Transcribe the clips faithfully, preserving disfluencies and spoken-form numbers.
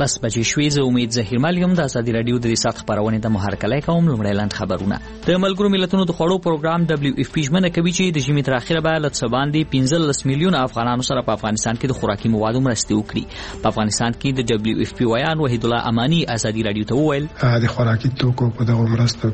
لس بجې شوې. زه امید ظهیرمل یم. د ازادي راډیو د ریسات خبرونه د محرکلای کوم. لومړی لاند خبرونه. د ملګرو ملتونو د خوړو پروګرام دبليو اف پی ژمنه کوي چې د ژمي تر اخره به له څه باندې پنځلس میلیونه افغانانو سره په افغانستان کې د خوراکي موادو مرستې وکړي. په افغانستان کې د دبليو اف پی ویان وحید الله امانی ازادي راډیو ته وویل د خوراکي توکو په دغه مرستو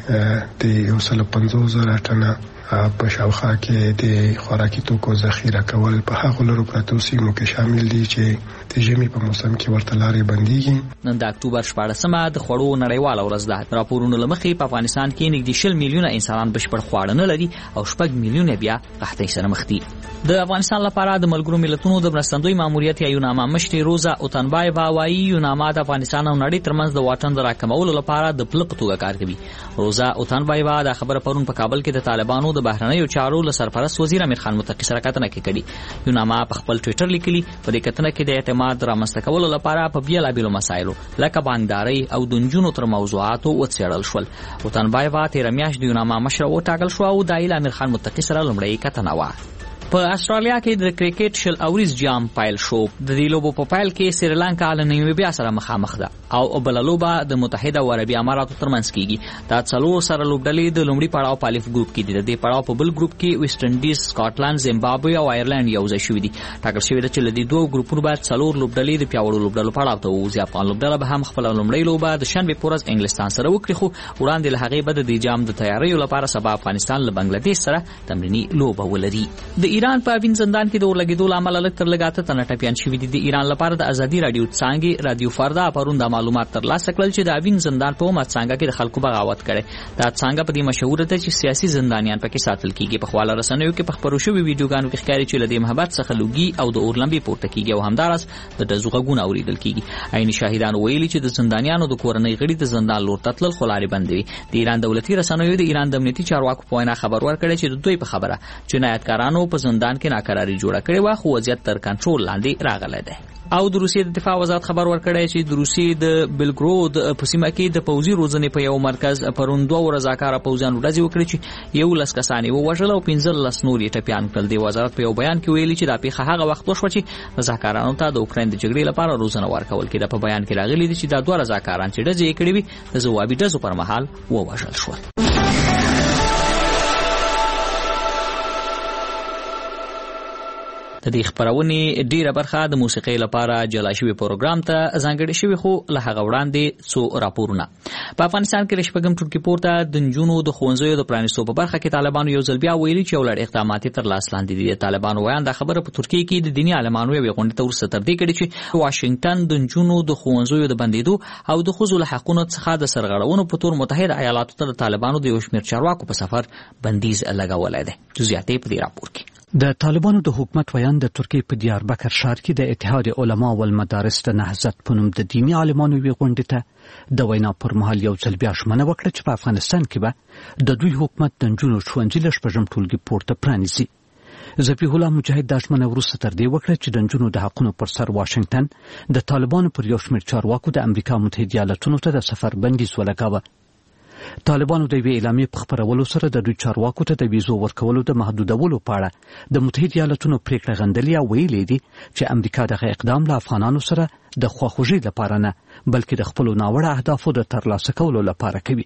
کې د یو سل پنځوس زره ټنه په شاوخوا کې د خوراکي توکو ذخیره کول په هغو لرو پرتو سیمو کې شامل دي چې د ژمي په موسم کې ورته لارې بنديږي. نن د اکتوبر شپاړسمه د خوړو نړیواله ورځ ده. راپورونو لمخې په افغانستان کې نږدې شل میلیونه انسانان بشپړ خواړه نه لري او شپږ میلیونه بیا قحطۍ سره مخ دي. د افغانستان لپاره د ملګرو ملتونو د مرستندوی ماموریت یا یوناما مشر روزا اوتنبایوا وايي یوناما د افغانستان او نړۍ ترمنځ د واټن د راکمولو لپاره د پلق توګه کار کوي. روزا اوتنبایوا د خبره پرون په کابل کې د طالبانو د بهرنیو چارو له سرپرست وزیر امیر خان متقی سره کتنه کې کړي. یوناما په خپل ټوئیټر لیکلي په دې کتنه کې د اعتماد رامنځته کولو لپاره په بیلابیلو مسایلو لکه بانکداري او د نجونو تر موضوعاتو وڅېړل شول. اوتنبایوا تیر میاشت د یوناما مشر وټاکل شو او د امیر خان متقی سره لومړی کتنه و. په استرالیا کې د کرکټ شل اوریز جام پایل شو. د دې لوبو په پایل کې سریلانکا له نیمبیا سره مخامخ ده او بل لوبه د متحده عربي اماراتو ترمنځ کیږي. دا څلور سره لوبډلې د لومړي پړاو په الف ګروپ کې دي. د دې پړاو په بل ګروپ کې ویسټ انډیز، سکاټلند، زیمبابوې او آیرلند یو ځای شوي دي. ټاکل شوی ده چې له دې دوه ګروپونو بعد څلور لوبډلې د پیاوړو لوبډلو پړاو ته وځي. افغان لوبډله به هم خپل لومړی لوبه د شنبه په ورځ انګلستان سره وکړي، خو وړاندې له هغې به د جام د تیاریو لپاره سبا افغانستان له بنگلاديش سره تمرینی لوبه ولري. د ایران په وین زندان کې د اورلګیدو لامل لږ تر لږه اته تنه ټپیان شوي دي. د ایران لپاره د ازادي راډیو څانګې رادیو فردا پرون د معلومات ترلاسه کړل چې د اوین زندان په کومه څانګه کې د خلکو بغاوت کړي. دا څانګه په دې مشهوره ده چې سیاسي زندانیان پکې ساتل کیږي. په خواله رسنیو کې په خبرو شوي ویډیوګانو کې ښکاري چې له دې محبت څخه لوګي او د اورلمبي پورته کیږي او همدارس د دزو غږونه اوریدل کیږي. عیني شاهدان ویلي چې د زندانیانو د کورنۍ غړي د زندان لور ته تلل خو لارې بندوي. د ایران دولتي رسنیو د ایران د امنیتي چارواکو په وینا خبر ورکړی چې د دوی په خبره جنایتکارانو په زندان کې ناکراري جوړه کړې و خو وضعیت تر کنټرول لاندې راغلی دی. او د روسیې د دفاع وزارت خبر ورکړی چې د روسیې د بلګرود په سیمه کې د پوځي روزنې په یو مرکز پرون دوه رضاکاره پوځیانو ډزې وکړې چې یو لس کسان یې ووژل او پنځلس نور یې ټپیان کړل. د وزارت په یو بیان کې ویلي چې دا پیښه هغه وخت وشوه چې رضاکارانو ته د اوکراین د جګړې لپاره روزنه ورکول کېده. په بیان کې راغلي دي چې دا دوه رضاکاران چې ډزې یې کړې وي د ځوابي ډزو پر مهال ووژل شول. د دې خبرونې ډیره برخه د موسیقۍ لپاره جلا شوی پروګرام ته ځانګړې شوی، خو له هغه وړاندې څو راپورونه. په افغانستان کې شپږم ټولګي پورته د نجونو د ښوونځیو د پرانیستو په برخه کې طالبانو یو ځل بیا ویلي چې یو لړ اقدامات تر لاس لاندې دي. طالبانو وایي دا خبره په ترکیه کې د دیني عالمانو یو غونډه ته ورسته تر دې کړي چې واشنگټن د نجونو د ښوونځیو د بندیدو او د ښځو له حقونو څخه د سرغړونو په تور متحده ایالاتو ته د طالبانو د یو شمېر چارواکو په سفر بندیز لګولی دی. جزئیات په دې راپور کې. د طالبانو د حکومت ویان د ترکیه په دیاربکر ښار کې د اتحاد علما والمدارس د نهضت په نوم د دیني عالمانو یوې غونډې ته د وینا پر مهال یو ځل بیا ژمنه وکړه چې په افغانستان کې به د دوی حکومت د نجونو ښوونځي له شپږم ټولګي پورته پرانیزي. ذبیح الله مجاهد دا ژمنه وروسته تر دې وکړه چې د نجونو د حقونو پر سر واشنګټن د طالبانو پر یو شمېر چارواکو د امریکا متحده ایالاتونو ته د سفر بندیز ولګاوه. طالبانو د یوې اعلامیې په خپرولو سره د دوی چارواکو ته د ویزو ورکولو د محدودولو په اړه د متحده ایالاتونو پریکړه غندلې او ویلي دي چې امریکا دغه اقدام له افغانانو سره د خواخوږۍ لپاره نه بلکې د خپلو ناوړه اهدافو د ترلاسه کولو لپاره کوي.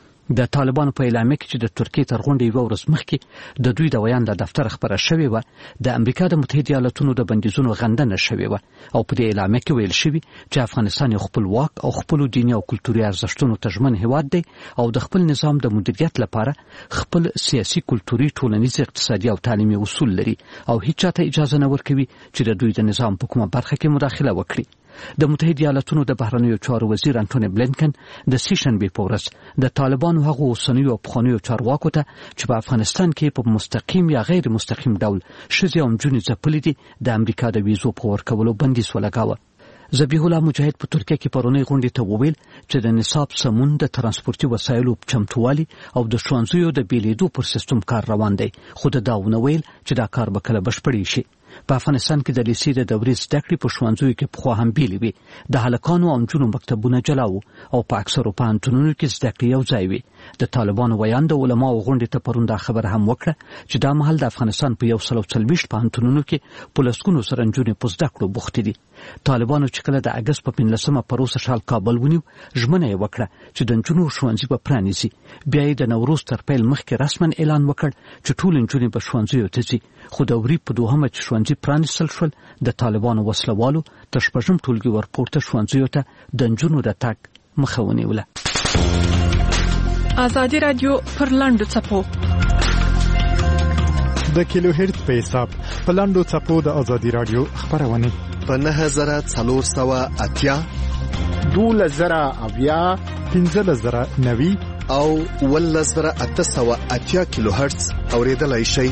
د طالبانو په اعلامیه کې چې د ترکیې تر غونډې یوه ورځ مخکې د دوی د ویان له دفتره خبره شوې وه د امریکا د متحده ایالاتونو د بندیزونو غندنه شوې وه او په دې اعلامیه کې ویل شوي چې افغانستان یو خپلواک او خپلو دیني او کلتوري ارزښتونو ته ژمن هیواد دی او د خپل نظام د مدیریت لپاره خپل سیاسي، کلتوري، ټولنیز، اقتصادي او تعلیمي اصول لري او هیڅ چاته اجازه نه ورکوي چې د دوی د نظام په کومه برخه کې مداخله وکړي. د متحده ایالاتونو د بهرنیو چارو وزیر انټونی بلینکن د سې شنبې په ورځ د طالبانو هغو اوسنیو او پخوانیو چارواکو ته چې په افغانستان کې په مستقیم یا غیر مستقیم ډول ښځې او نجونې ځپلې دي د امریکا د ویزو په ورکولو بندیز ولګاوه. ذبیح الله مجاهد په ترکیه کې پرونی غونډې ته وویل چې د نصاب سمون، د ترانسپورتي وسایلو چمتووالي او د ښوونځیو د بیلیدو پر سیستم کار روان دی، خو د دا ونه ویل چې دا کار به کله بشپړی شي. په افغانستان کې د لیسې د دورې زده کړې په ښوونځیو کې پخوا هم بیلې وې. د هلکانو او نجونو مکتبونه جلا وو او په اکثرو پوهنتونونو کې زده کړې یو ځای وې. د طالبانو ویاند علماء غونډې ته پرون دا خبره هم وکړه چې دا مهال د افغانستان په یو سل او څلوېښت پوهنتونونو کې په لسګونو سره نجونې په زده کړو بوختې دي. طالبانو چې کله د اګست په پنځلسمه پروسه شال کابل ونیو، ژمنه یې وکړه چې د نجونو ښوونځي به پرانیزي. بیا یې د نوروز تر پیل مخکې رسما اعلان وکړ چې ټول نجونې به ښوونځیو ته ځي. خو د وري په دوهمه چې ښوونځي پرانیستل شول، د طالبانو وسلوالو تر شپږم ټولګي ورپورته ښوونځیو ته د نجونو د تګ مخه ونیوله. ازادي رادیو پر لاندو څپو د کیلو هرت په حساب په لاندو څپو د ازادي رادیو خبرونه په نه زره څلور سوه اتیا دوله زره اویا پنځه زره نوي او ول زره اته سوه اتیا کیلو هرتز اوریدلای شي.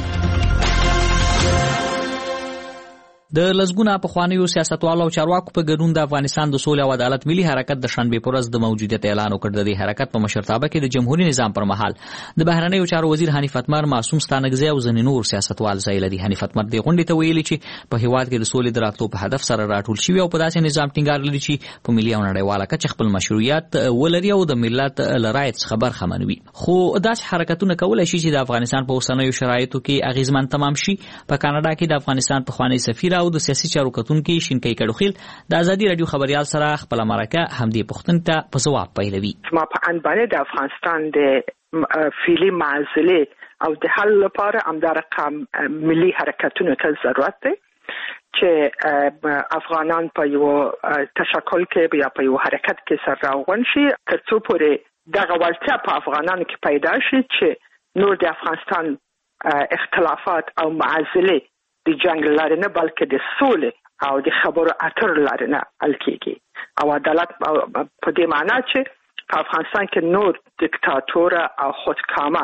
د لزګونه په خوانیو سیاستوالو او چارواکو په ګډون د افغانستان د سولې او عدالت ملي حرکت د شنبه پر ورځ د موجودیت اعلان وکړ. د دې حرکت په مشرتابه کې د جمهوریت نظام پر مهال د بهرنیو چارو وزیر حنیف اتمر، معصوم ستانکزی او ځینې نور سیاستوال ځای لري. حنیف اتمر د غونډې ته ویلي چې په هیواد کې د سولې د راتلو په هدف سره راټول شوی او په داسې نظام ټینګار لري چې په ملي او نړیواله کچه خپل مشروعیت ولري او د ملت لرایت څخه برخه منوي. خو داسې حرکتونه کولای شي چې د افغانستان په اوسنیو شرایطو کې اغیزمن تمام شي. په کاناډا کې د افغانستان په خوانی سفیر او د سیاسي چارو کتونکو شینکای کډوخیل د ازادي رادیو خبريال سره خپل مرکه همدې پښتون ته په ځواب پیلوي. ما په ان باندې د افغانستان د فعلی معزله او د حل لپاره امدار رقم ملي حرکتونو ته ضرورت دی چې افغانان په یو تشکل کې یا په یو حرکت کې سره راغون شي تر څو پورې دغه ورته په افغانانو کې پیدا شي چې نور د افغانستان اختلافات او معزله د جنگ لاره نه بلکې د سولې او د خبرو اترو لاره نه حل کیږي. او عدالت په دې معنی چې په افغانستان کې نور دیکتاتور او خودکامه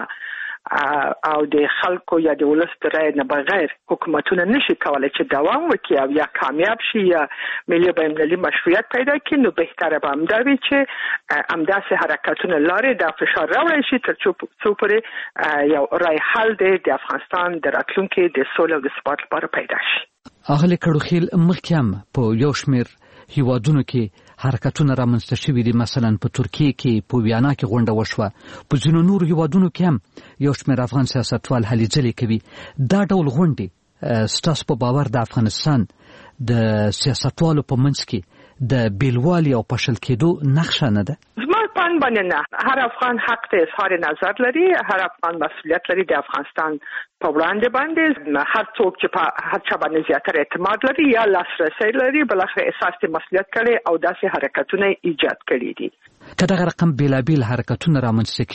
او د خلکو یا د ولس د رای نه بغیر حکومتونه نشي کولای چې دوام وکړي او یا کامیاب شي یا ملي بین‌المللي مشروعیت پیدا کړي. نو بهتره به همدا وي چې همداسې حرکتونه لارې د فشار راوړی شي تر څو پورې یو رای حل دی د افغانستان د راتلونکي د سولې او د ثبات لپاره پیدا شي. اغلی کډوخیل مخکې هم په یو شمېر هیوادونو کې حرکتونه رامنځته شوي دي. مثلا په ترکیه کې په ویانا کې غونډه وشوه. په ځینو نورو هیوادونو کې هم یو شمېر افغان سیاستوال هلې ځلې کوي. دا ډول غونډې ستاسو په باور د افغانستان د سیاستوالو په منځ کې د بیلوالي او پاشل کېدو نقشه نه ده؟ زما په اند باندې نه. هر افغان حق ته اظهار نظر لري، هر افغان مسؤلیت لري د افغانستان په وړاندې باندې. هر څوک چې په هر چا باندې زیاتره اعتماد لري یا لاسرسي لري بل اخر احساس د مسؤلیت کړي او داسې حرکتونه ایجاد کړي دي. که دغه رقم بیلابیل حرکتونه رامنځته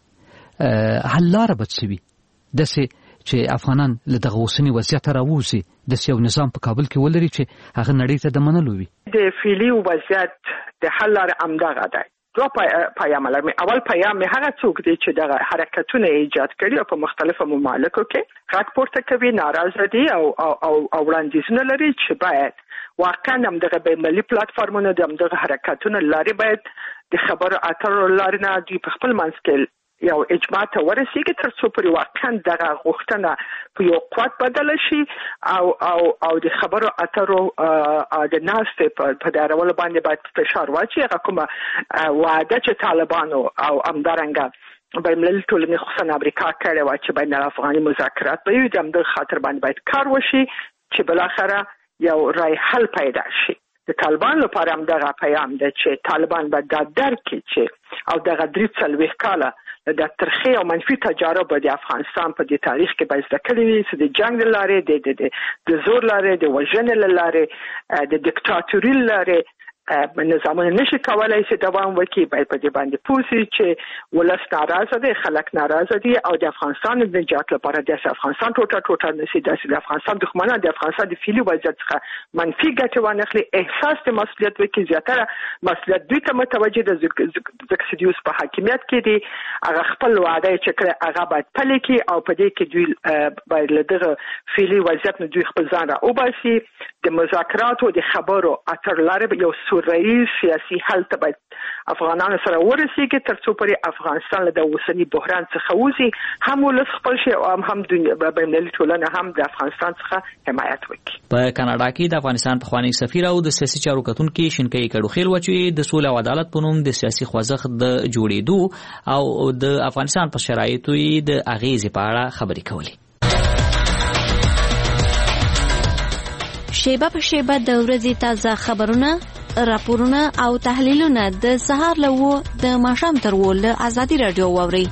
کیږي حل لاره به څه وي؟ داسې چې افغانان له دغه اوسني وضعیت راووځي، داسې یو نظام په کابل کې ولري چې هغه نړۍ ته د منلو وي. د فعلي وضعیت د حل لاره همدغه ده. دو پیام لرم. اول پیام هغه څوک دی چې دغه حرکتونه ایجاد کړي او په مختلفو ممالکو کې غږ پورته کوي، ناراضه دي او او او وړاندیزونه لري چې باید واقعا هم دغه بین‌المللي پلیټفارمونه د دغه حرکتونه لاري باید د خبرو اترو لاري نه دی په خپل منځ کې یو اجماع ته ورسیږي تر څو پورې واقعا دغه غوښتنه په یو قوت بدل شي او او او د خبرو اترو د ناستې په دارولو باندې باید فشار واچي. هغه کومه وعده چې طالبانو او همدارنګه بین‌المللي ټولنې خصوصا امریکا کړې وه چې بین الافغاني مذاکرات به وي، د همدغه خاطر باندې باید کار وشي چې بالاخره یو رای حل پیدا شي. د طالبان لپاره هم دغه پیام دی چې طالبان به دا درک کړي چې او دغه درې څلوېښت کاله د ترخی او منفي تجارب د افغانستان په دې تاریخ کې به زده کړي وي چې د جنگ لاره د د زور لاره د وژنې لاره د دیکتاتوري لاره نظامونه نشي کولای چې دوام وکړي. باید په دې باندې پوه شي چې ولس ناراضه دي، خلک ناراضه دي او د افغانستان د نجات لپاره د افغانستان ټوټه ټوټه نشي د افغانستان دښمنان د افغانستان د فعلي وضعیت څخه منفي ګټه وانخلي. احساس د مسؤلیت وکړي، زیاتره مسؤلیت دوی ته متوجه د ځکه چې دوی په حاکمیت کې دي. هغه خپل وعده چې کړه هغه باید پلي کړي او په دې کې دوی باید له دغه فعلي وضعیت نه دوی خپل ځان را وباسي. د مذاکراتو د خبرو اتر لاره یو منصور رئیس سیاسي حل ته باید افغانانو سره ورسیږي ترڅو پرې افغانستان له اوسنی بحران څخه وځي، هم ولس خپل شي او هم دنیا بینالمللي ټولنه هم د افغانستان څخه حمایت وکړي. په کاناډا کې د افغانستان پخوانی سفیر او د سیاسي چارو کتونکي شینکۍ کډوخیل و چې د سولې او عدالت په نوم د سیاسي خوځښت د جوړېدو او د افغانستان په شرایطو یې د اغیزې په اړه خبرې کولې. شیبه په شیبه د ورځې تازه خبرونه، راپورونه او تحلیلونه د سهار له و د ماښام تر و له ازادي راډیو واورئ.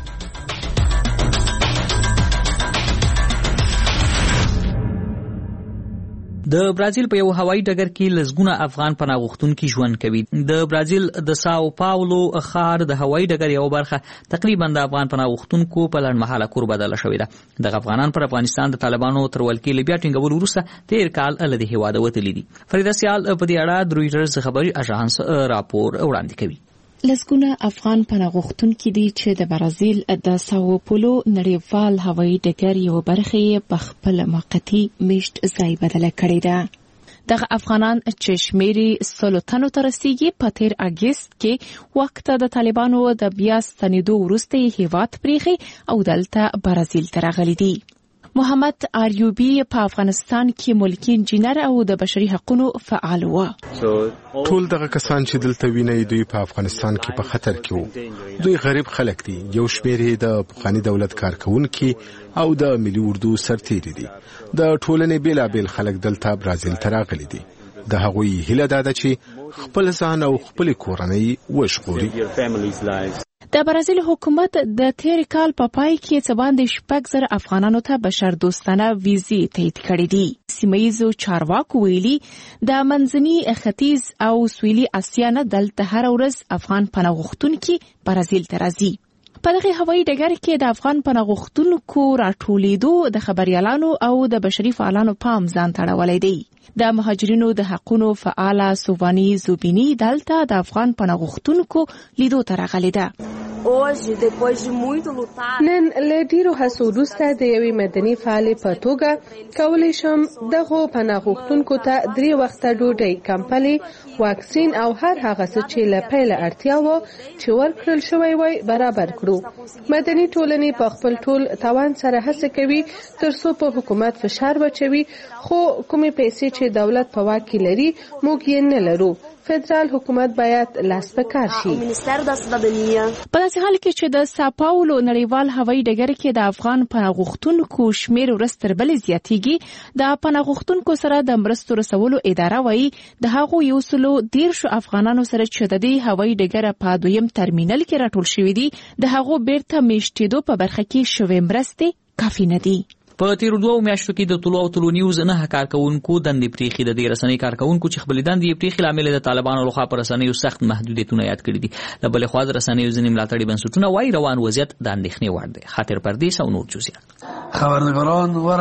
د برازیل په یو هوایي ډګر کې لسګونه افغان پناه غوښتونکي ژوند کوي. د برازیل د ساو پاولو ښار د هوایي ډګر یو برخه تقریبا د افغان پناه غوښتونکو په لړمحاله کور بدله شوې ده. دغه افغانان پر افغانستان د طالبانو تر ولکې له بیا ټینګولو وروسته تیر کال له دې هیواده وتلي دي. فریده سیال په دې اړه د رویټرز خبري اژانس راپور وړاندې کوي. لسګونه افغان پناه غوښتونکي دي چې د برازیل د ساو پولو نړیوال هوایي ډګر یو برخه یې په خپل موقتي میشت ځای بدله کړې ده. دغه افغانان چې شمیرې سلو تنو ته رسیږي په تیر اګست کې وخت د طالبانو د بیا ستنېدو وروسته یې هیواد پریښی او دلته برازیل ته راغلي دي. محمد آریوبی په افغانستان کې ملکی انجینر او د بشري حقوقو فعال و. ټول دغه کسان چې دلته ویني دوی په افغانستان کې په خطر کې وو. دوی غریب خلک دي. یو شمېر یې د پخواني دولت کارکونکي او د ملي اردو سرتیري دي. د ټولنې بیلابیل خلک دلته برازیل ته راغلي دي. د هغوی هیله ده چې خپل ځان او خپل کورنۍ وژغوري. د برازیل حکومت د تیر کال په پای کې څه باندې شپږ زره افغانانو ته بشر دوستانه ویزې تایید کړې دي. سیمه‌ییزو چارواکو ویلي د منځني ختیځ او سویلي اسیا نه دلته هر ورځ افغان پناه غوښتونکي برازیل ته راځي. په دغه هوایي ډګر کې د افغان پناه غوښتونکو راټولېدو د خبريالانو او د بشري فعالانو پام ځان تړولی دی. د مهاجرینو د حقوقو فعاله سوبانی زوبینی دلته د افغان پناه غوښتونکو لیدو ته راغلې ده. نن له ډیرو هڅو وروسته د یوې مدني فعالې په توګه کولی شم دغه پناه غوښتونکو ته درې وخته ډوډۍ، کمپلې، واکسین او هر هغه څه چې له پیله اړتیا وه چې ورکړل شوی وای برابر کړو. مدني ټولنې په خپل ټول توان سره هڅه کوي ترڅو په حکومت فشار واچوي، خو کومې پیسې چې دولت په واک کې لري موږ یې نه لرو. فدرال حکومت باید لاس په کار شي. په داسې حال کې چې د ساپاولو نړیوال هوایي ډګر کې د افغان پناه غوښتونکو شمیر ورځ تر بلې زیاتېږي، د پناه غوښتونکو سره د مرستو رسولو اداره وایي د هغو یو سلو دیرشو افغانانو سره چې د دې هوایي ډګر په دویم ترمینل کې راټول شوي دي د هغو بیرته میشتېدو په برخه کې شوې مرستې کافي نه دي. په تیرو دوو میاشتو کې د طلوع او طلوع نیوز نه کارکونکو دندې پریښي. د دې رسنۍ کارکونکو چې خپل دندې پریښي لامل د طالبانو لخوا پر رسنیو سخت محدودیتونه یاد کړي دي. د بلې خوا د رسنیو ځینې ملاتړي بنسټونه وايي روان وضعیت د اندېښنې وړ دی. خاطر پردیس او نور جزئیات. خبرنګاران و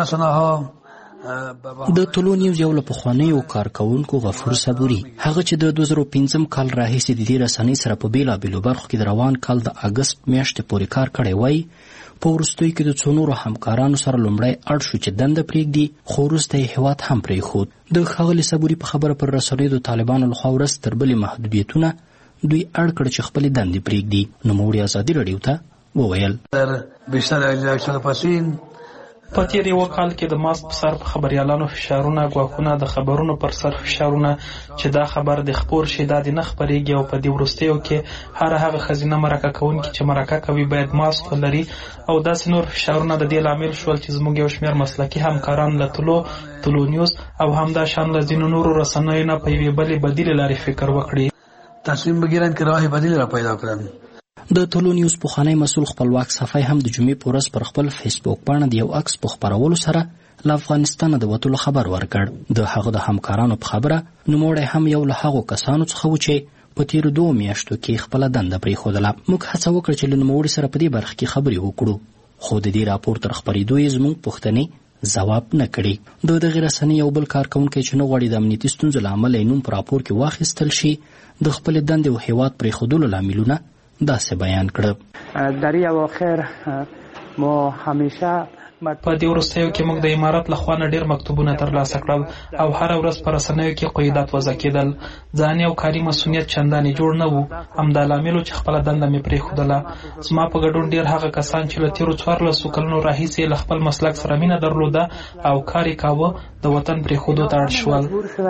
رسناها د طلوع نیوز یو له پخوانیو کارکونکو غفور صبوري هغه چې د دوه زره او پنځم کال راهیسې د دې رسنۍ سره په بیلابیلو برخو کې د روان کال د اګست میاشتې پورې کار کړی وای، په وروستیو کې د څو نورو همکارانو سره لومړی اړ شو چې دنده پرېږدي، خو وروسته یې هېواد هم پرېښود. د ښاغلي صبوري په خبره پر رسنیو د طالبانو لخوا ورځ تر بلې محدودیتونه دوی اړ کړ چې خپلې دندې پرېږدي. نوموړي ازادي راډیو ته وویل بیشتر اکشن پاسین په تیر یو کال کې د ماسک په سر په خبريالانو فشارونه، ګواښونه، د خبرونو پر سر فشارونه چې دا خبر د خبر شي دا د نه خبرېږي، او په دې وروستیو کې هر هغه خزینه مرکه کوونکي چې مرکه کوي باید ماسک ولري، او داسې نور فشارونه د دې لامل شول چې زموږ یو شمېر مسلکي همکاران له طلوع طلوع نیوز او همدا شان له ځینو نورو رسنیو نه په یوې بلې بدیلې لارې فکر وکړي، تصمیم بګیرن که راه بدیل را پیدا کړن. د طلوع نیوز پخوانی مسؤل خپلواک صفای هم د جمعې په ورځ پر خپل فیسبوک باندې د یو عکس په خپرولو سره له افغانستان د وتلو خبر ورکړ. د هغه د همکارانو په خبره نوموړی هم یو له هغو کسانو څخه و چې په تیرو دوو میاشتو کې خپله دنده پرېښودله. موږ هڅه وکړه چې له نوموړي سره په دې برخه کې خبرې وکړو، خو د دې راپور تر خپرېدو یې زموږ پوښتنې ځواب نه کړي. د دغې رسنۍ یو بل کارکونکی چې نه غواړي د امنیتي ستونزو له امله یې نوم په راپور کې واخیستل شي د خپلې دندې او هېواد پرېښودلو لاملونه داسې بیان کړه. در این اواخر ما همیشه په دې وروستیو کې موږ د امارت لخوا نه ډېر مکتوبونه ترلاسه کړل او هره ورځ په رسنیو کې قیودات وضع کېدل. ځاني او کاري مسؤلیت چندانې جوړ نه و. همدا لامل چې خپله دنده مې پرېښودله. زما په ګډون ډېر هغه کسان چې له تېرو څوارلسو کلونو راهیسې له خپل مسلک سره مینه درلوده او کار یې کاوه د وطن پرېښودو ته اړ شول.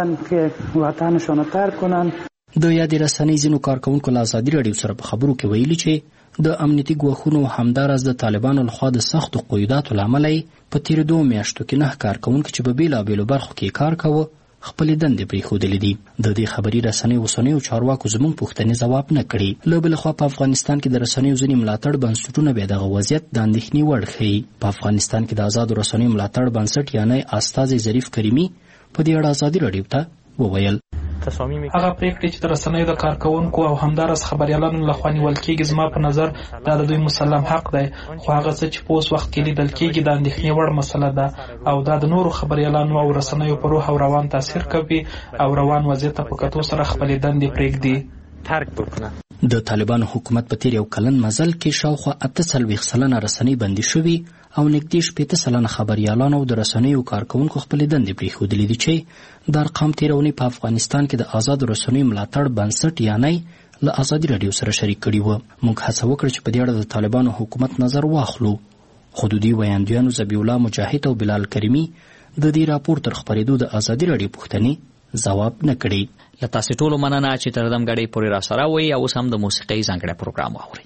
د یادې رسنۍ ځینو کارکوونکو له ازادي راډیو سره په خبرو کې ویلي چې د امنیتي ګواښونو همداراز د طالبانو لخوا د سختو قیوداتو له امله په تېرو دوو میاشتو کې نه کارکوونکي چې په بېلابېلو برخو کې کار کاوه خپلې دندې پرېښودلې دي. د دې خبري رسنۍ اوسنیو چارواکو زموږ پوښتنې ځواب نه کړي. له بلې خوا په افغانستان کې د رسنیو ځینې ملاتړ بنسټونه بیا دغه وضعیت د اندېښنې وړ ښیي. په افغانستان کې د آزادو رسنیو ملاتړ بنسټ یعنی استازی ظریف کریمي په دې اړه ازادي راډیو ته وویل هغه پریکړې چې د رسنیو د کارکوونکو او همداراز خبریالانو لخوا نیول کېږي زما په نظر دا د دوی مسلم حق دی، خو هغه څه چې په اوس وخت کې لیدل کېږي د اندېښنې وړ مسله ده او دا د نورو خبریالانو او رسنیو په روح او روان تاثیر کوي او روان وضعیت ته په کتو سره خپلې دندې پرېږدي. د طالبانو حکومت په تیر یو کلن مزل کې شاوخوا اته څلوېښت سلنه رسنۍ بندي شوي او نږدې شپېته سلنه خبریالان او د رسنیو کارکوونکو خپلې دندې پرېښودلې دي چې د ارقام تېره اونۍ په افغانستان کې د آزادو رسنیو ملاتړ بنسټ یعنی له ازادي راډیو سره شریک کړي وو. موږ هڅه وکړه چې په دې اړه د طالبانو حکومت نظر واخلو، خو د دوی ویاندویانو ذبیح الله مجاهد او بلال کریمي د دې راپور تر خپرېدو د ازادي راډیو پوښتنې ځواب نه کړي. له تاسې ټولو مننه چې تر دم ګړۍ پورې راسره وئ او اوس هم د موسیقۍ ځانګړی پروګرام واورئ.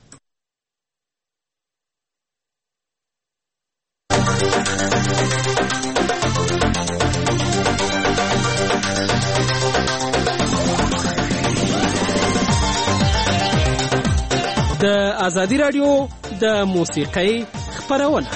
د ازادي راډیو د موسیقۍ خپرونه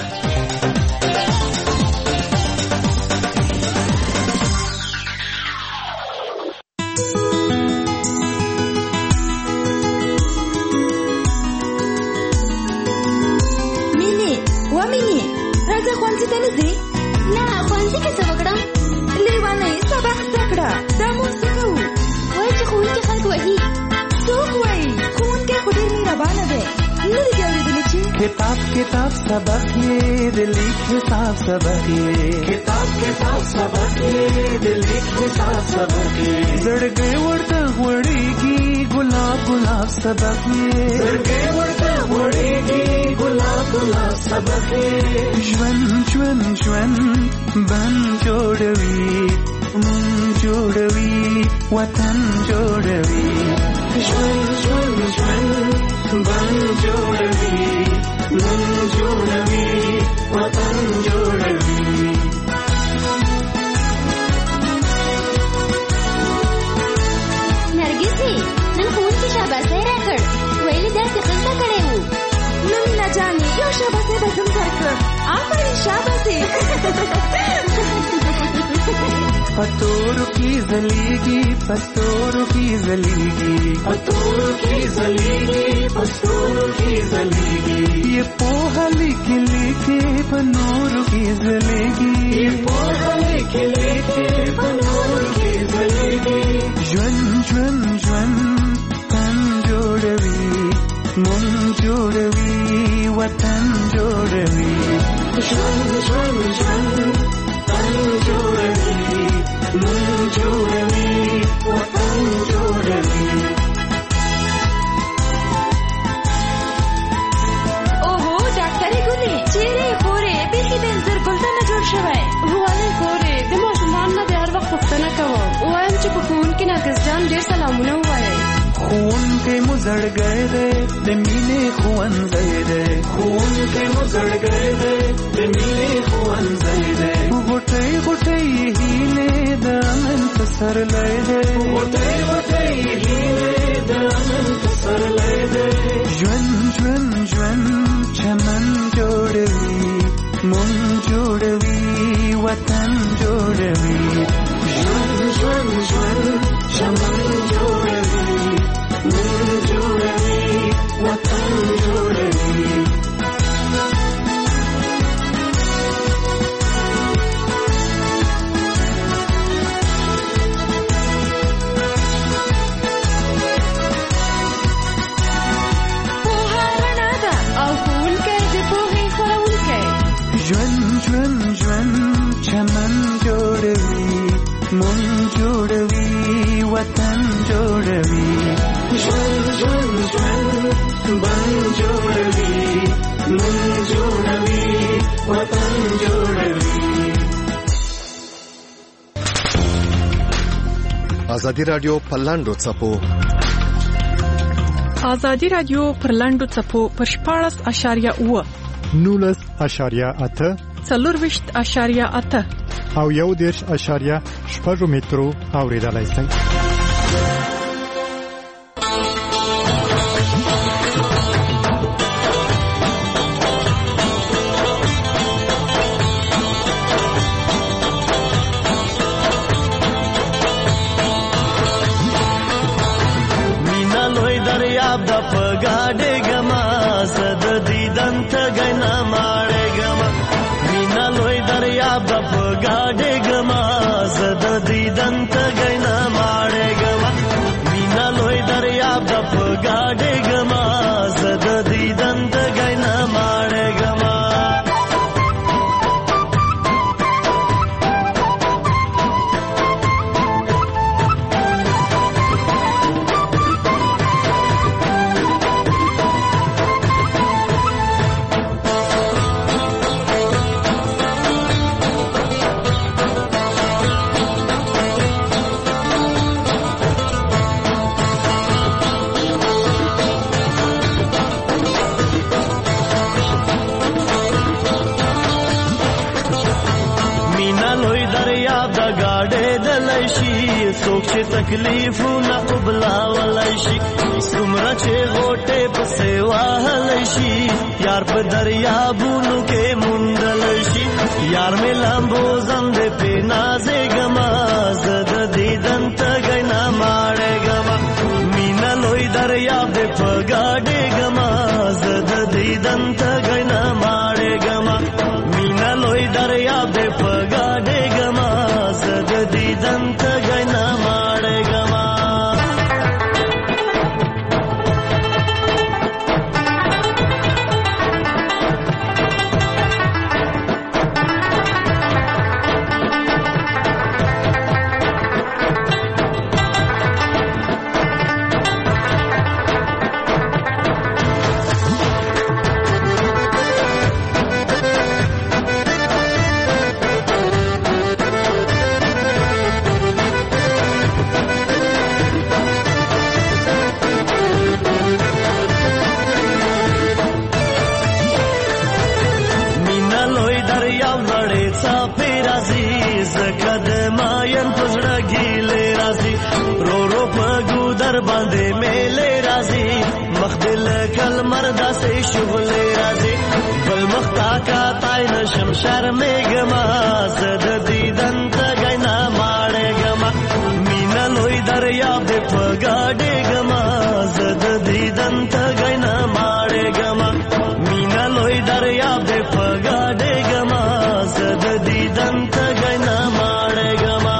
किताब किताब सबक ये दिल हिसाब सबक ये किताब किताब सबक ये दिल हिसाब सबक ये जड़गे उड़ता उड़ेगी गुलाब गुलाब सबक ये जड़गे उड़ता उड़ेगी गुलाब गुलाब सबक ये ज्वन ज्वन ज्वन बन जोड़वी मन जोड़वी वतन जोड़वी ज्वन ज्वन ज्वन बन जोड़वी मन जोड़वी वतन जोड़वी. नरगिसी नन खून की शाबाशी राखड़ वैली दर से खंता करे हूँ नन न जाने यो शाबाशी बसम करकर आफरी शाबाशी पतोरू की जलीगी पतोरू की जलीगी पतोरू की जलीगी पतोरू की जलीगी ये पोहा लिखे लिखे पनोरू की जलेगी ये पोहा लिखे लिखे पनोरू की जलेगी ज्वन ज्वन ज्वन तन जोड़वी मन जोड़वी वतन जोड़वी ज्वन ज्वन ज्वन तन जोड़वी मन जोड़वी वतन जोड़वी. ओहो डाक्टरी गुली चेहरे खोरे बेखी बेंजर गुलदना जोड़ शवाय वाले खोरे दमा शुमान ना दे हर वक्त पुख्तना कहो वायम च खून के नागजदान ढेर सलामुना हुआ खून के मुजड़ गए रे दमीने खुअन गए रे खून के मुजड़ गए रे दमीने खुअन गए रे गुटे गुटे हीले दामन सर ले रे गुटे गुटे हीले दामन सर ले रे ज्वन ज्वन ज्वन चमन जोड़वी मन जोड़वी वतन जोड़वी ज्वन ज्वन ज्वन चमन जोड़वी मन जोड़वी वतन जोड़वी. ज्वन ازادي رادیو په لاندو چپو ازادي رادیو پر لاندو چپو پر شپاړس اشاریه اوه نولس اشاریه اته څلورویشت اشاریه اته او یو دېرش اشاریه شپږ مترو اوریدلای شئ. د پګاډې ګما زد دیدن ته غنا ماړې ګما مینا لوی دریاب د پګاډې ګما زد دیدن ته غنا ماړې ګما مینا لوی دریاب د پګاډې ګما زد دیدن ته غنا ماړې ګما څوک چې تکلیفونه قبلا ولای شي څومره چې غوټې پسې وهلی شي یار په دریابونو کې موندلی شي یار مې لامبو زندې پې نازېږمه زه د دیدن تږی نه ماړېږمه مینه لوی دریاب دې په ګاډېږمه زه د دیدن تږی نه ماړېږمه مینه لوی دریاب دې په ګاډېږمه زه د دیدن تږی نه ماړېږمه باندې میلې راځي مخ دل کل مردا سي شغلې راځي بل مختا کا تای نشم شرمېږما زد دیدن تږی نه ماړېږما مینا لوی دریاب دې په ګاډېږما زد دیدن تږی نه ماړېږما مینا لوی دریاب دې په ګاډېږما زد دیدن تږی نه ماړېږما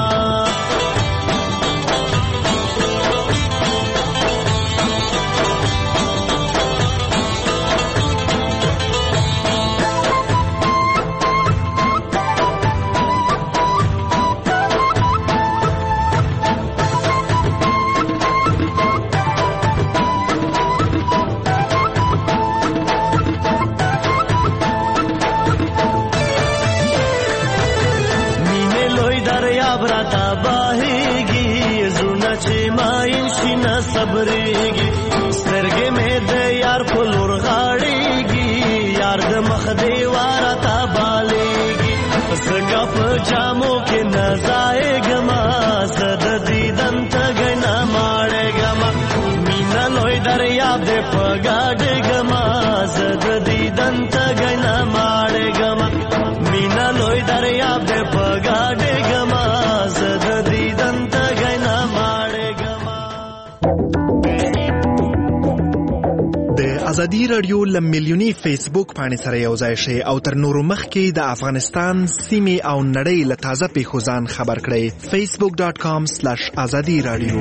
صبرېږي سترګې مې د یار په لور غاړېږي یار د مخ دیواره ته بالېږي څنګه په جامو کې نه ځایېږمه زه د دیدن تږی نه ماړېږمه مینا لوی دریاب دې په ګاډېږمه زه د دیدن تږی نه ماړېږمه مینا لوی دریاب دې په ګاډېږمه زه د دیدن تږی نه ماړېږمه. ازادي رادیو له میلیوني فیسبوک پاڼې سره یو ځای شئ او تر نورو مخکې د افغانستان سیمې او نړۍ له تازه پیښو ځان خبر کړئ. فیسبوک ډاټ کام سلیش ازادي رادیو.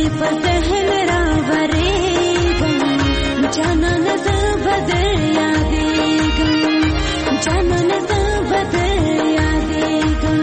په ذهن راورېږم جانانه زه به در یادېږم جانانه زه به در یادېږم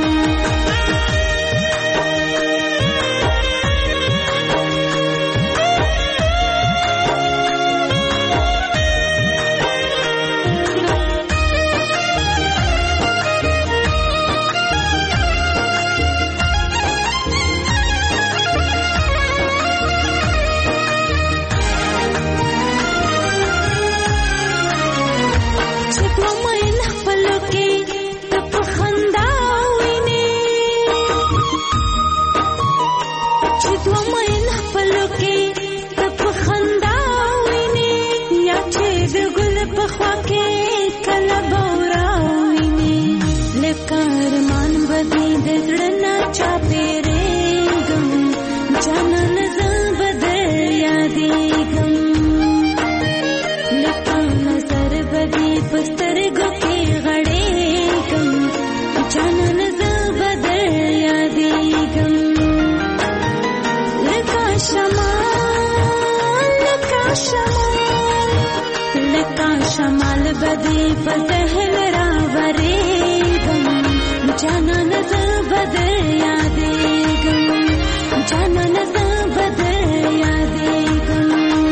شمال بدی په ذهن راورېږم جانانه زه به در یادېږم جانانه زه به در یادېږم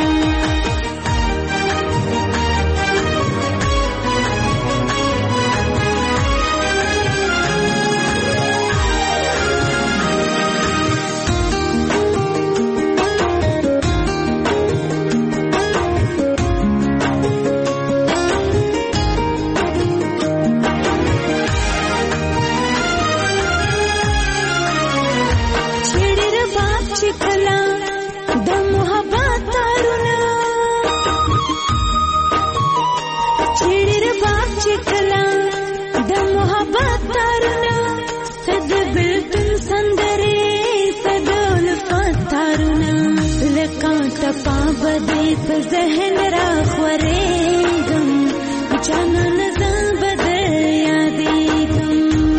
بدی په ذهن راخورېږم جانانه زه به در یادېږم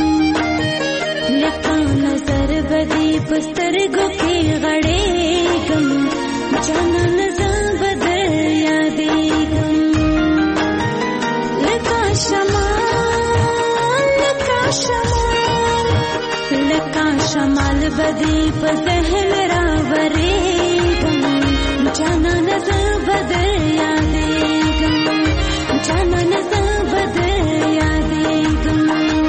لکه نظر بدی په سترګو کې غړېږم جانانه زه به در یادېږم لکه شمال لکه شمال لکه شمال بدی په ذهن راورېږم جانانه زه به در یادېږم جانانه زه به در یادېږم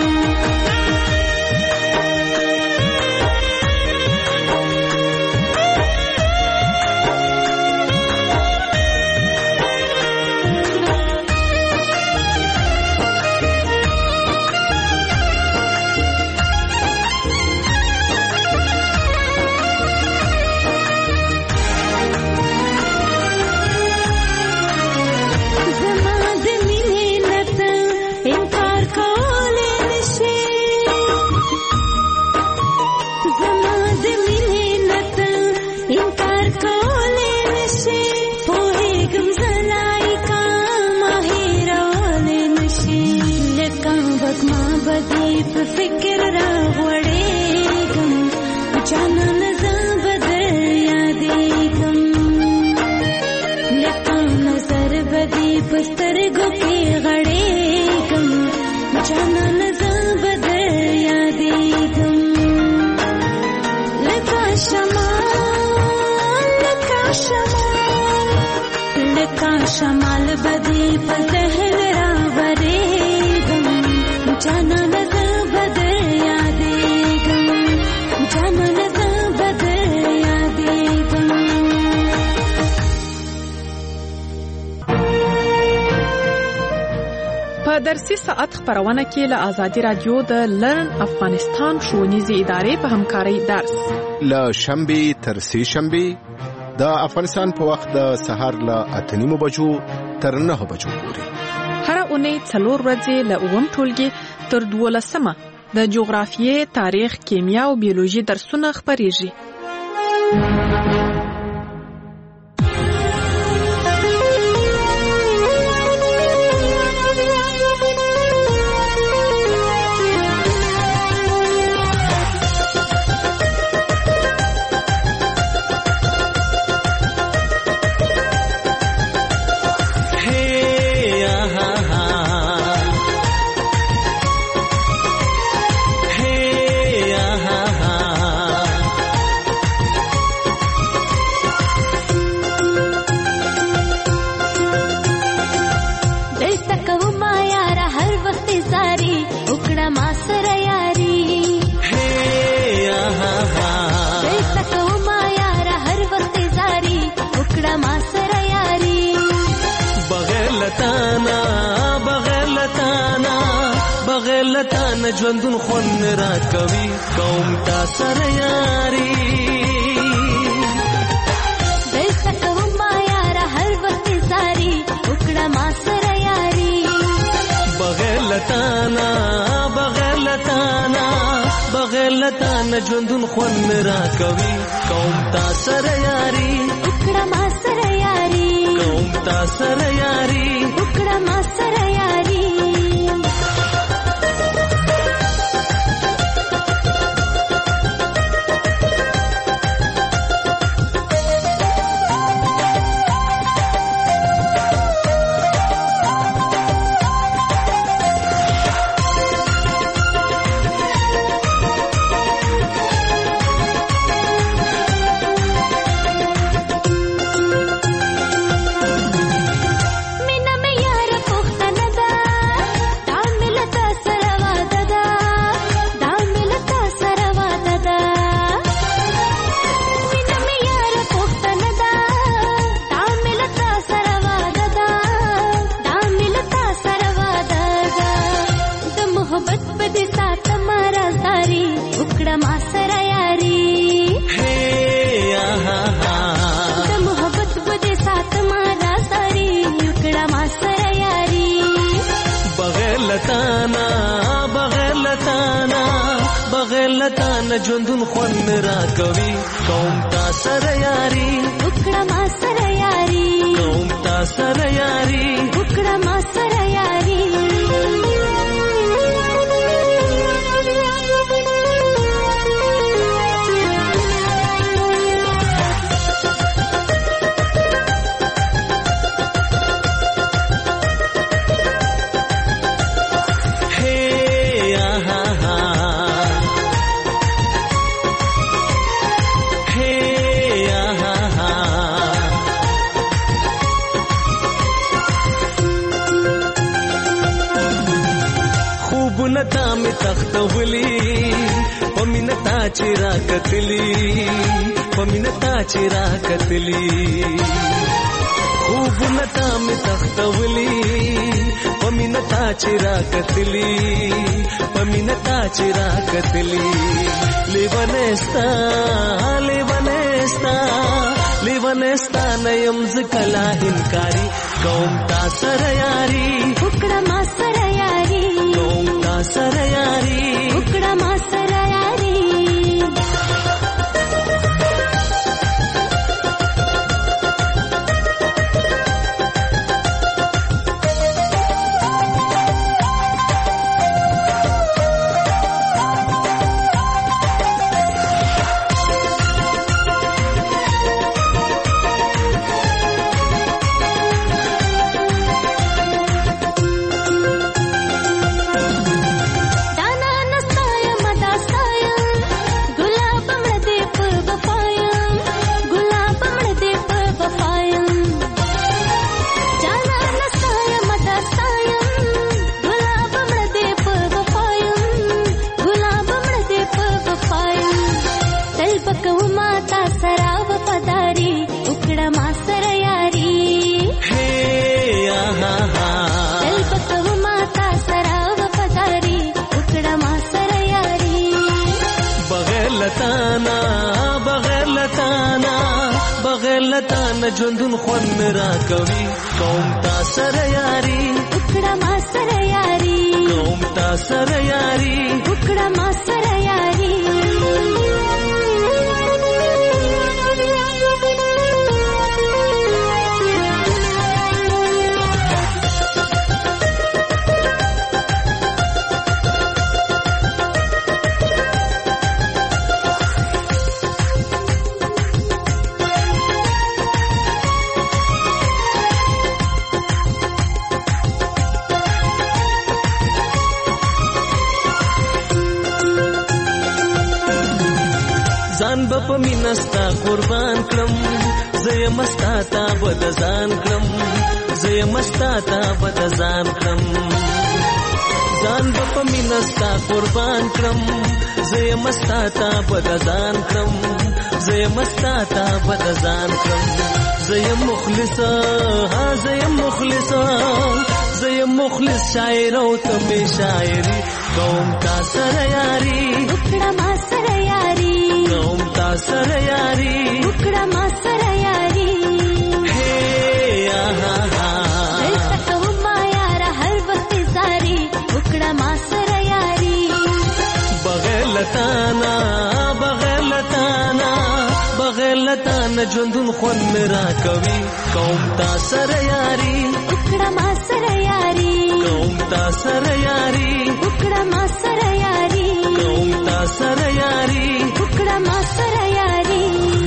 فکر راغوړېږم جانانه زه به در یادېږم لکه نظر بدی په سترګو کې غړېږم جانانه زه به در یادېږم لکه شمال لکه شمال لکه شمال بدی په ذهن راورېږم جانانه زه به در یادېږم جانانه زه به در یادېږم په درسي ساعت خبرونه کې له آزادي رادیو د لرن افغانستان ښوونیزې ادارې په همکارۍ درس له شنبې تر سې شنبې د افغانستان په وخت د سهار له اته نیمو بجو تر نهه بجو پورې هره اونۍ څلور ورځې له اووم ټولګي تر دولسمه د جغرافیې، تاریخ، کیمیا او بیولوژي درسونه خپریږي. نه ژوندون خوند را کوي کوم تا سره یاري دلته کوم یار هر وخت ساري وکړه ما سره یاري بغیر لتانا بغیر لتانا بغیر لتانا ژوندون خوند را کوي کوم تا سره یاري وکړه ما سره یاري کوم تا سره یاري وکړه ما سره یاري لتانا ژوندون خوند را کوي کوم تا سره یاري وکړه ما سره یاري کوم تا سره یاري وکړه ما سره یاري نتا می تختولی پمینتا چیرا کتلی پمینتا چیرا کتلی خوب نتا می تختولی پمینتا چیرا کتلی پمینتا چیرا کتلی لیونستا لیونستا لیونستا نیم زکلا انکاری کوم تا سره یاري وکړه ما سره یاري کوم تا سره یاري وکړه ما سره یاري لتانا ژوندون خوند را کوي کوم تا سره یاري وکړه ما سره یاري کوم تا سره یاري وکړه ما سره یاري ځان به په مینه ستا قربان کړم زه یم ستا ته به د ځان کړم زه یم ستا ته به د ځان کړم ځان به په مینه ستا قربان کړم زه یم ستا ته به د ځان کړم زه یم ستا ته به د ځان کړم زه یم مخلصه ها زه یم مخلصه زه مخلص شاعر او ته می شاعري کوم تا سره یاري وکړه ما سره یاري کوم تا سره یاري وکړه ما سره یاري هي آها دلته کوم ما یار هر وخت زاري وکړه ما سره یاري بغیر لتانا بغیر لتانا بغیر لتانا ژوندون خوند میرا کوي کوم تا سره یاري وکړه ما سره یاري کوم تا سره یاري وکړه ما سره یاري کوم تا سره یاري وکړه ما سره یاري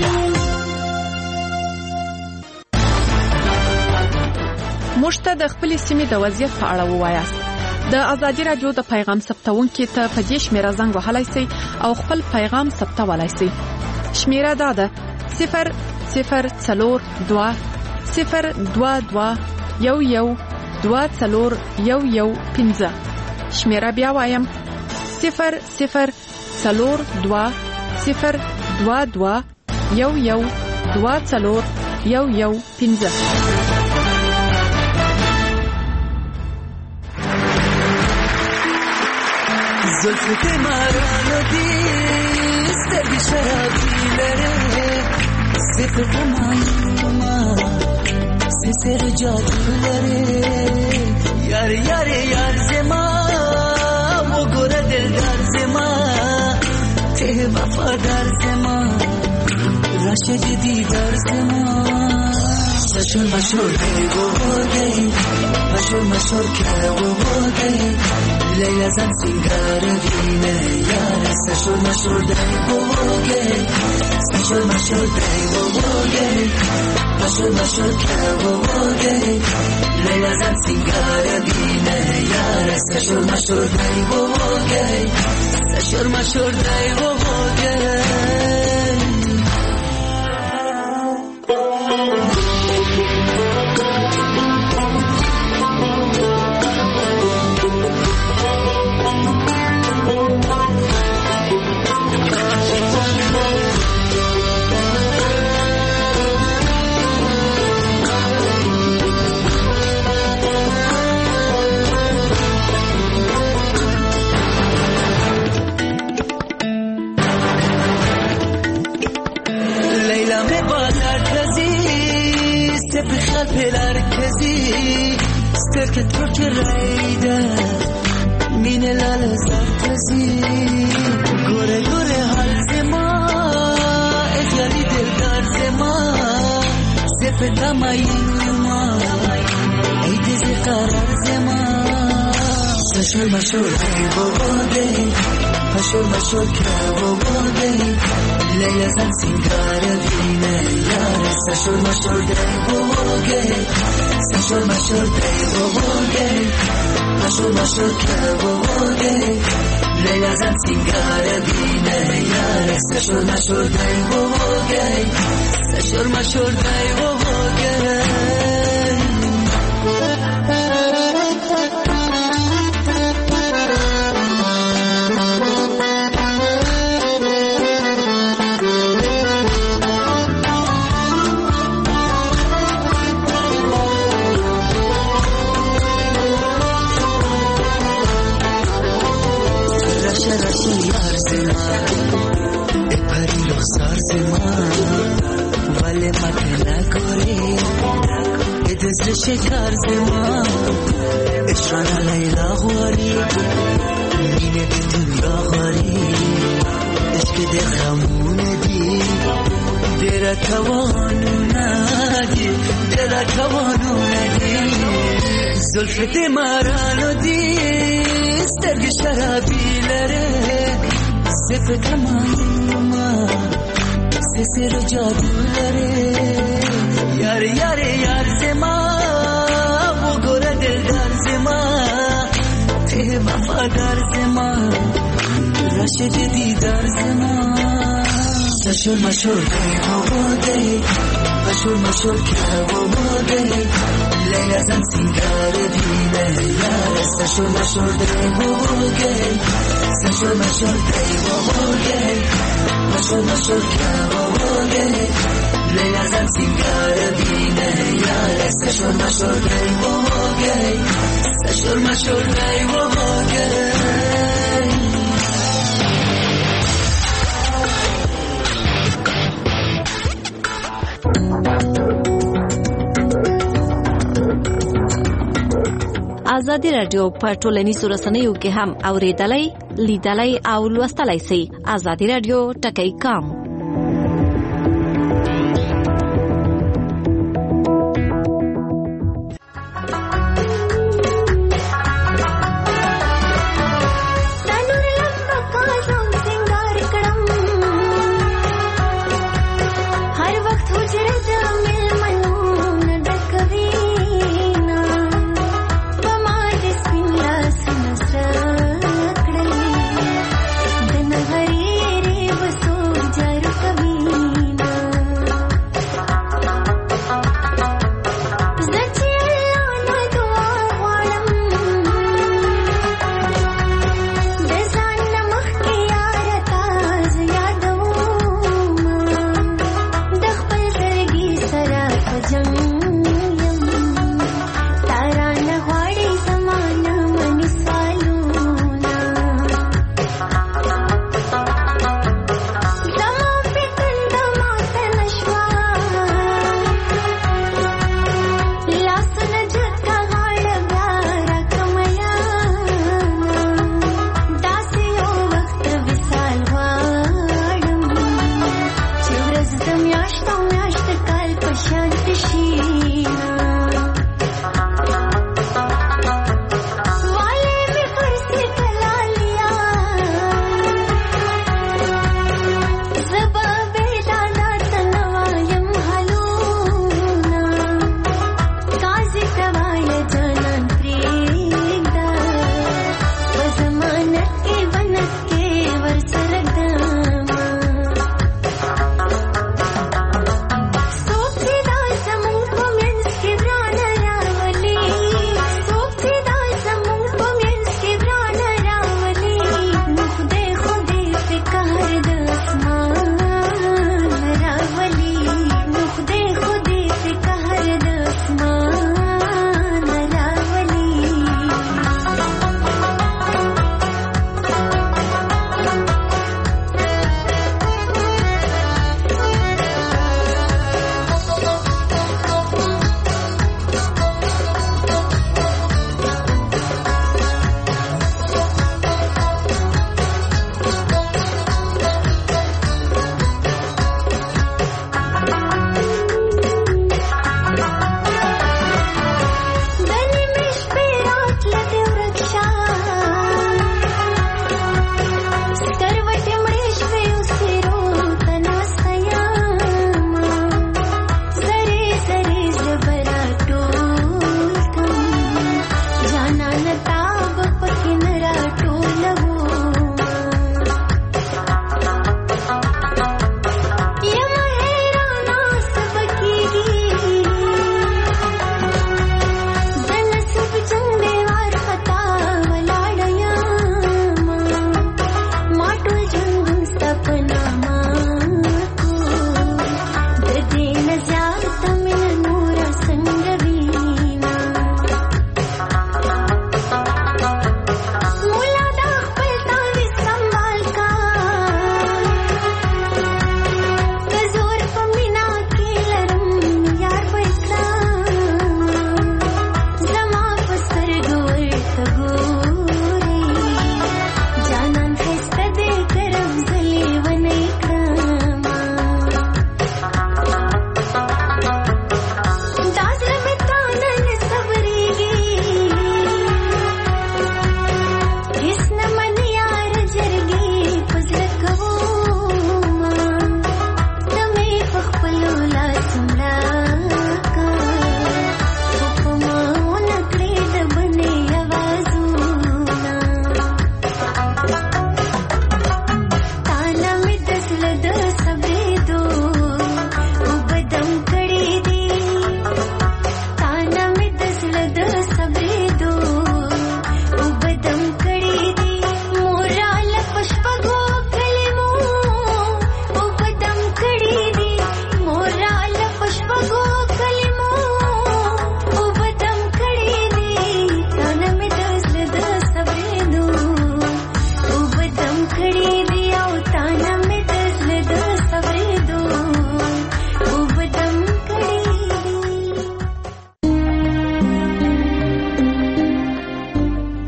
موږ ته د خپل سیمې د وضعیت په اړه ووایاست. د ازادي رادیو د پیغام ثبتونکو ته په دې شمیره زنګ وهلای شئ او خپل پیغام ثبتولای شئ. شمیره دا ده صفر صفر څلور دوه صفر دوه دوه یو یو دوه څلور یو یو پنځه. شمیره بیا وایم صفر صفر څلور دوه صفر دوه دوه یو یو دوه څلور یو یو پنځه. زلفت مارانو دی سترگی شرابی لره صفت مایوما سسر جادو لره یار یار یار زما و گره دلدار زما ته وفادار زما رشد دیدار زما مشهور مشهور ہے وہ ہو گئی مشهور مشهور کیا وہ ہو گئی لیلا زن سنگار دین یار مشهور مشهور ہے وہ ہو گئی مشهور مشهور ہے وہ ہو گئی مشهور مشهور کیا وہ ہو گئی لیلا زن سنگار دین یار مشهور مشهور ہے وہ ہو گئی مشهور مشهور ہے وہ ہو گئی. پلار کزی سترکت رو که رایده مین لال زرتزی گوره گوره حال زما اجالی دلدار زما زفت دمایی ما عید زی قرار زما مشهور مشهور ای بابا دی مشهور مشهور که بابا دی لیلا زن سنگار دینه یار مشهور مشهور دی بابا گی مشهور مشهور دی بابا گی مشهور مشهور که بابا گی لیلا زن سنگار دینه یار مشهور مشهور دی بابا گی مشهور مشهور دی بابا گی. شکر زما اشران لیلا غواری مینه به دنیا غاری عشق ده خمون دی در توانو ندی در توانو ندی زلفت مرانو دی سترگ شرابی لره صفت مایوما سسر جادو لره یار یار یار زما دلدار زما ته وفادار زما رشد دیدار زما مشهور مشهور دی بابا دی مشهور مشهور که بابا دی لیلا زن سنگار دینه یار مشهور مشهور دی بابا دی مشهور مشهور دی بابا دی مشهور مشهور که بابا دی ليلى زم سنگار دینه یار سشور مشور گئی و هو گئی سشور مشور گئی و هو گئی ازادي رادیو په ټولنیزو رسنیو کې هم اوریدلای، لیدلای او لوستلای شئ. ازادي رادیو ټکی کام जार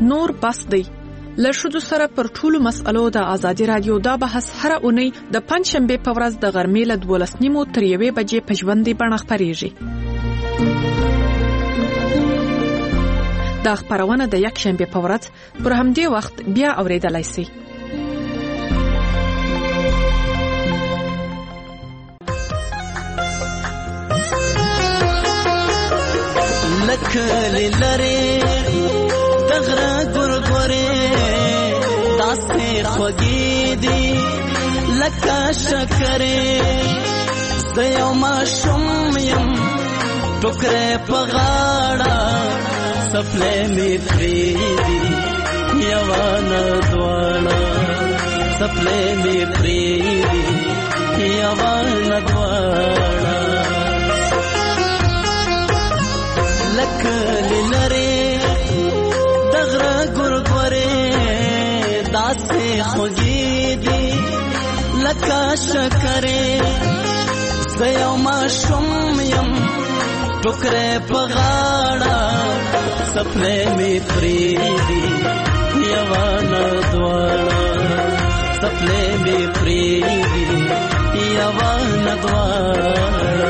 نور بس دی. له ښځو سره پر ټولو مسألو د ازادي رادیو دا بحث هره اونۍ د پنځشنبې په ورځ د غرمې له دولس نیمو تر یوې بجې په ژوندۍ بڼه خپرېږي. دا خپرونه د یکشنبې په ورځ پر همدې وخت بیا اورېدلای شئ. لکه لري دغره ګورګورې داسې خوږې دي لکه شکرې زه یو ماشوم یم ټوکرې په غاړه څپلۍ مې پرېږدي یوه نه دواړه څپلۍ مې پرېږدي یوه نه دواړه لکه لري دغره ګورګورې داسې خوږې دي لکه شکرې زه یو ماشوم یم ټوکرې په غاړه څپلۍ مې پرېږدي یوه نه دواړه څپلۍ مې پرېږدي یوه نه دواړه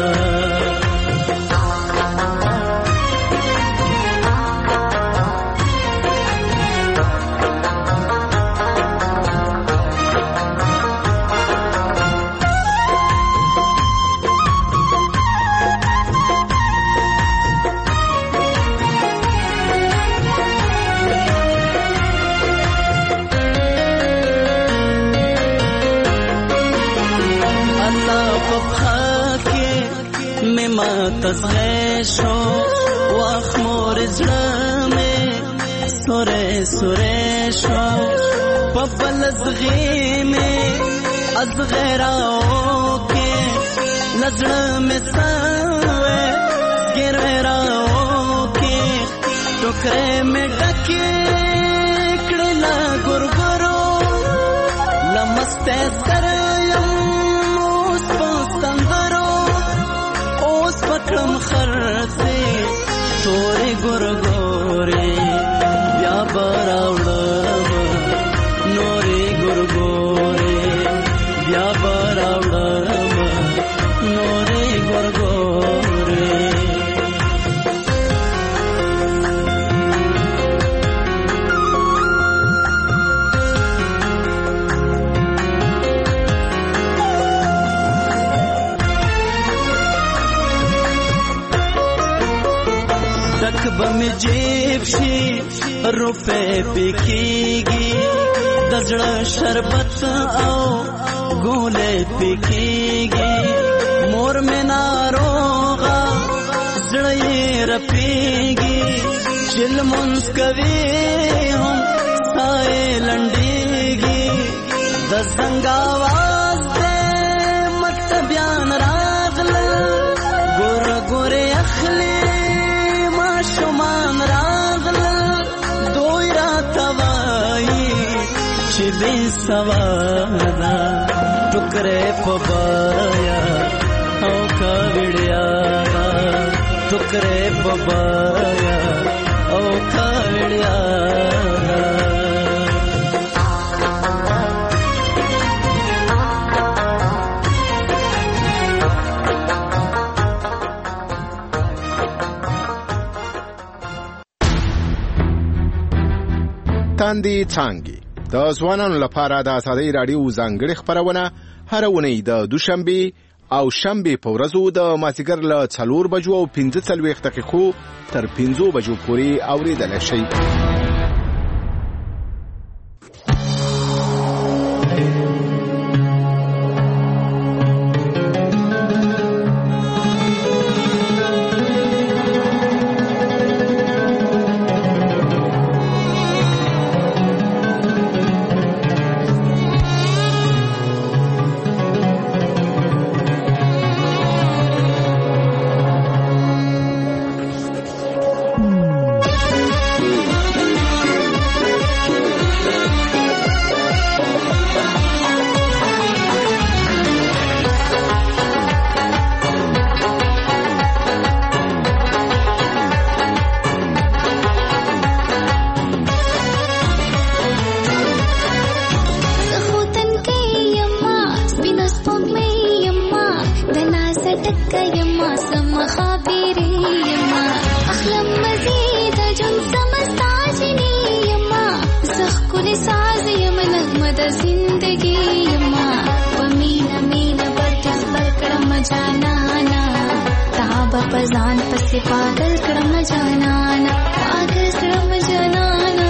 تزغه شو واخ مور زړه مې سورې سورې شو په بل زغې مې ازغه راو کې نظر مې سوې ګره راو کې ټوکرې مې ډکې کړلا ګورګورو لمسته سره کړم خرڅې تورې ګورګورې بیا به راوړم نورې ګورګورې بیا به راوړم نورې ګورګورې بمی جیب شي روپے پکېږي د زړه شربت او ګولې پکېږي مور مې ناروغه زړه یې رپېږي چې لمونځ کوي هم ساه یې لنډېږي د زنګ اواز دی مکتبیان راغله ګوره ګورې اخلي شمان راغلل دوی را توایی چې بې سوانا ټوکرې په بایا او کاوړیا ټوکرې په بایا او کاوړیا تاندې څانګې د ځوانانو لپاره د ازادۍ راډیو ځانګړې خپرونه هره اونۍ د دوشنبې او شنبې په ورځو د مازدیګر له څلور بجو او پنځه څلوېښت دقیقو تر پنځو بجو پورې اورېدلی شئ. زندگی یما ومینا مینا بد خبر کړم جانانا تاب پزان پس پاگل کړم جانانا پاگل کړم جانانا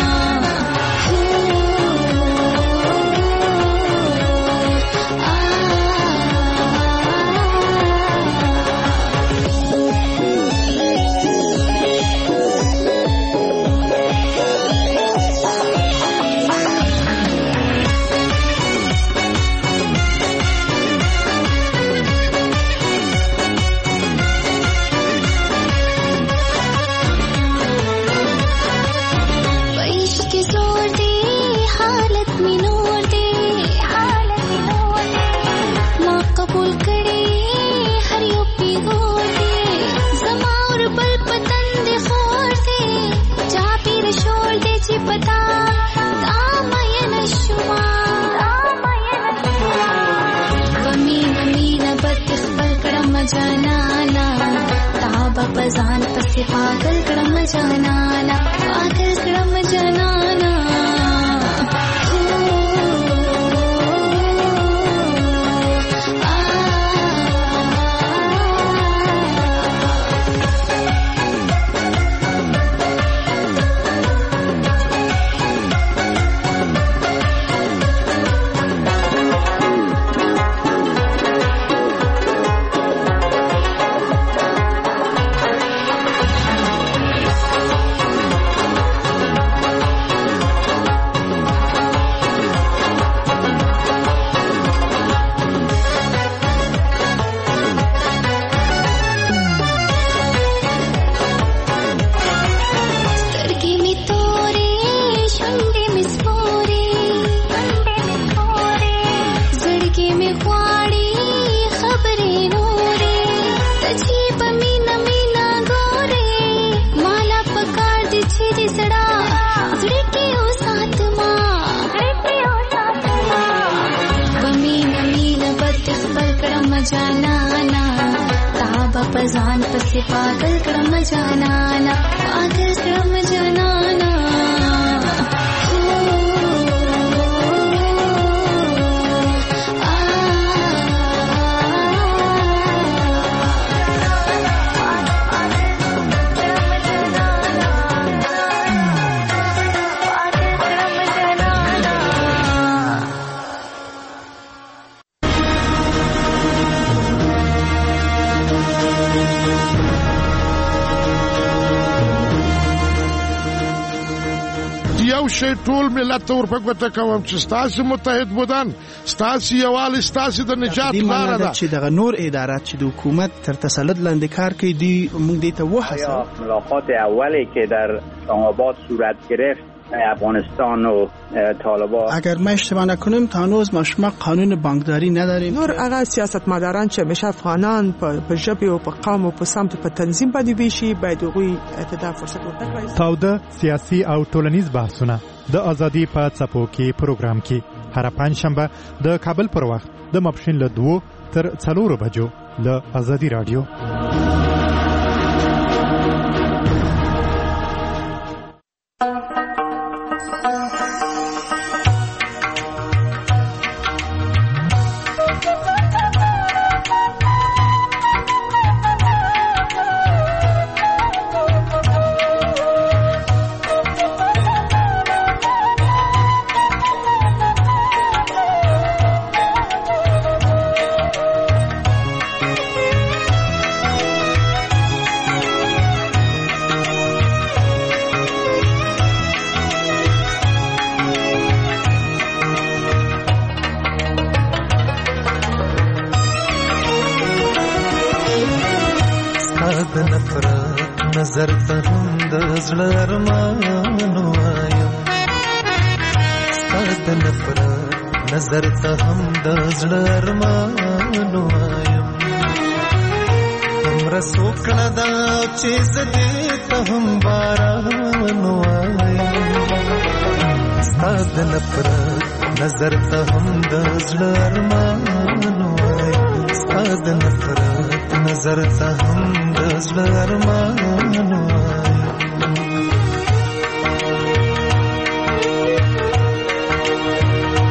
जनाना ताबा पजान पसे पागल कड़म जनाना पागल कड़म जनाना जनाना ताबा पजान पसे पागल कड़म जनाना पागल कड़म जनाना شي ټول ملت ته ورپګوته کوم چې ستاسو متحد بودن ستاسو یووالي ستاسو د نجات لاره ده چې دغه نور ادارات چې د حکومت تر تسلط لاندې کار کوي دی موږ دې ته وحسه ملاقات اولی که در اسلام آباد صورت گرفت افغانستان و طالبان اگر ما اشتباه نکنیم تا هنوز ما شما قانون بانکداری نداریم نور هغه سیاستمداران چې همیشه افغانان په ژبه او په قوم او په سمت په تنظیم باندې ویشي باید هغوی ته فرصت ورکړي. تاوده سیاسي او ټولنیز بحثونه د ازادي په څپو کې پروګرام کې هر پنځشنبه د کابل پر وخت د ماپښین له دوه تر څلورو بجو له ازادي رادیو. نظر ته هم د زړه ارمانو وایم ستاسو د نفرت نظر ته هم د زړه ارمانو وایم همرا سوکړه دا چې زدې ته هم باران وایم ستاسو د نفرت نظر ته هم د زړه ارمانو وایم ستاسو د نفرت نظر ته هم د زړه ارمانو وایم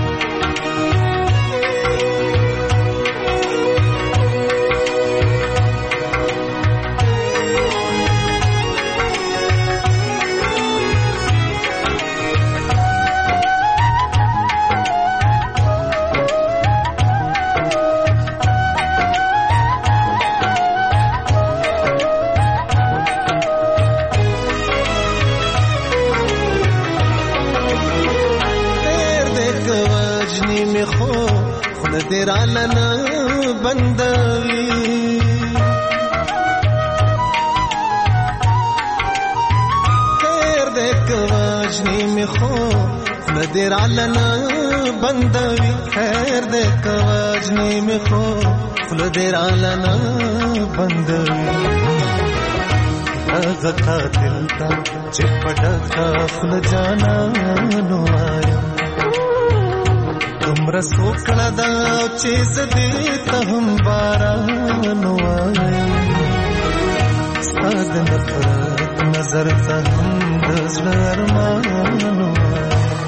دې راله نه بندوي خیر دې کوجنی می خو خوله دې راله نه بندوي خیر دې کوجنی می خو خوله دې راله نه بندوي هغه قاتل تا چې پټه خوله جانانو وایم تمره سوکړه دا چې زدې ته هم باران وایم ستا د نفرت نظر ته هم د زړه ارمان وایم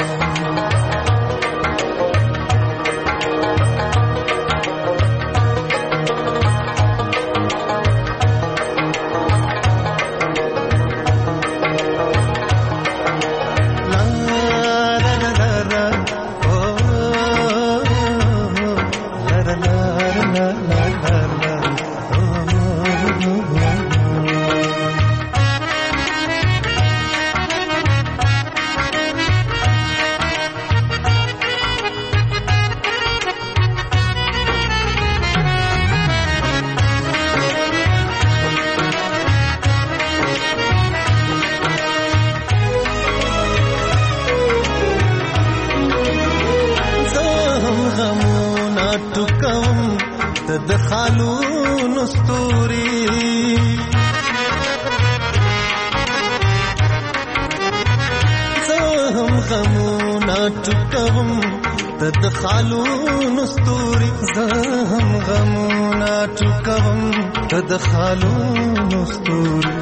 د خالونو ستوري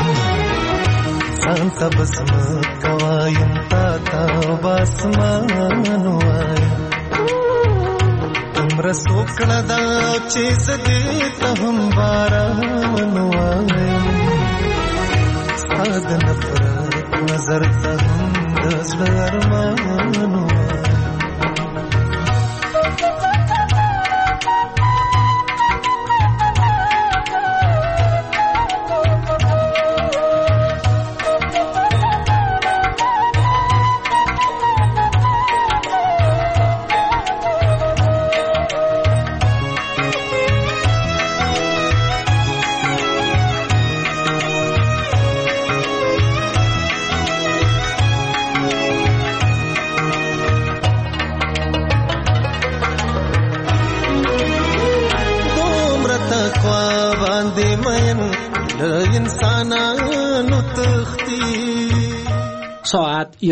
ځان ته بسم کوایم تا تا باسمان وایم تمره سوکړه دا چې زدې ته هم باران وایم ستا د نفرت نظر ته هم د زړه ارمان وایم ساعت